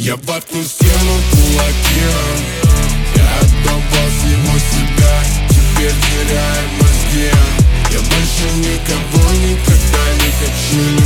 Я воткну в стену кулаки, я отдавал всего себя, теперь теряю мозги. Я больше никого никогда не хочу.